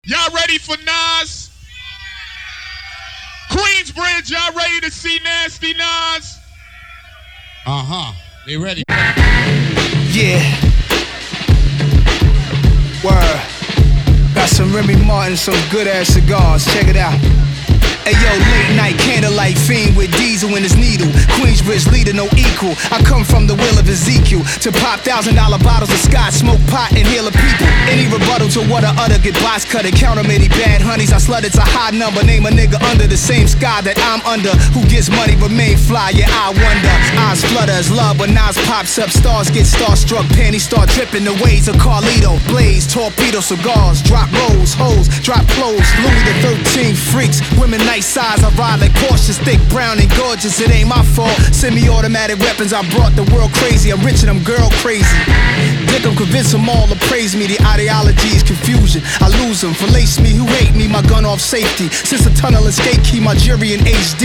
Y'all ready for Nas? Queensbridge, y'all ready to see Nasty Nas? They ready. Yeah. Word. Got some Remy Martin, some good ass cigars. Check it out. Hey yo, late night candlelight fiend with diesel in his needle. Queensbridge leader, no equal. I come from the will of Ezekiel to pop $1,000 bottles of scotch, smoke pot, and heal the people. Any rebuttal to what I utter, get box cut and count 'em any bad honeys. I slut, it's a high number. Name a nigga under the same sky that I'm under. Who gets money remain fly? Yeah, I wonder. Eyes flutter as love when Nas pops up. Stars get starstruck, panties start dripping. The ways of Carlito, blaze, torpedo, cigars, drop rolls, hoes, drop clothes. Louis the 13 freaks, women nice size. I ride like Porsches, thick, brown and gorgeous. It ain't my fault. Semi-automatic weapons, I brought the world crazy. I'm rich and I'm girl crazy. Dick 'em, convince 'em all to praise me. The ideology is confusion. I lose them, fillets me who hate me. My gun off safety. Since the tunnel escape key, my jury in HD.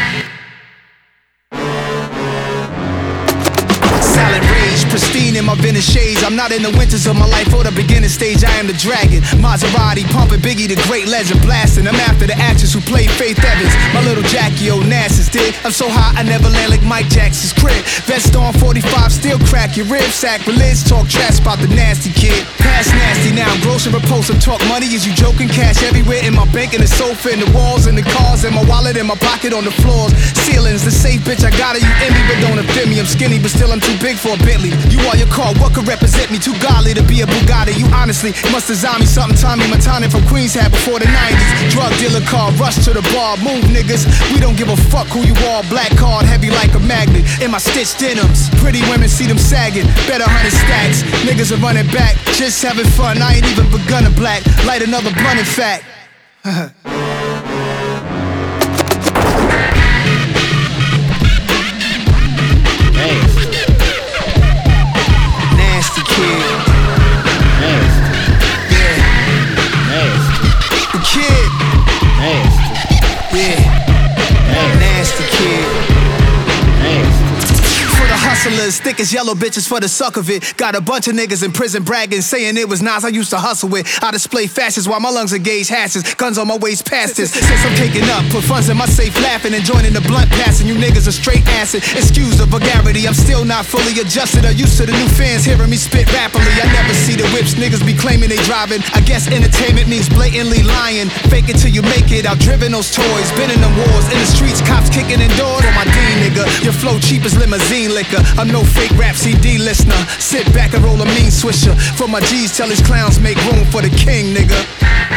Silent rage, pristine in my vintage shades. I'm not in the winters of my life or the beginning stage. I am the dragon. Maserati pumping, Biggie the great legend blasting. I'm after the actress who played Faith Evans. My little Jackie Onassis did. I'm so high I never land like Mike Jackson's crib. Vest on 45, still crack your ribs. Sacrilege, talk trash about the nasty kid. Past nasty now, I'm gross and repulsive. Talk money, is you joking? Cash everywhere in my bank, in the sofa, in the walls, in the cars, in my wallet, in my pocket, on the floors. Ceilings, the safe bitch, I got it. You envy, but don't offend me. I'm skinny, but still I'm too big for a Bentley. You are your car, what could represent me? Too godly to be a Bugatti. You honestly must design me something Tommy Montana from Queens had before the 90s. Drug dealer car, rush to the bar, move niggas. We don't give a fuck who you are. Black card, heavy like a magnet. In my stitched denims, pretty women see them sagging. Better 100 stacks, niggas are running back. Just having fun, I ain't even begun to black. Light another blunt in fact. Nasty kid. Yeah. The kid. Yeah. Nasty kid. For the hustlers, thick as yellow bitches for the suck of it. Got a bunch of niggas in prison bragging, saying it was Nas I used to hustle with. I display fashions while my lungs engage hashes. Guns on my waist past this. Since I'm caking up, put funds in my safe laughing and joining the blunt passing. You niggas are straight acid. Excuse the vulgarity, I'm still not fully adjusted or used to the new fans hearing me spit rapidly. I never see the whips niggas be claiming they driving. I guess entertainment means blatantly lying. Fake it till you make it, out driven those toys. Been in them wars, in the streets, cops kicking in doors. For my D nigga, your flow cheap as limousine liquor. I'm no fake rap CD listener. Sit back and roll a mean swisher. For my G's, tell his clowns make room for the king, nigga.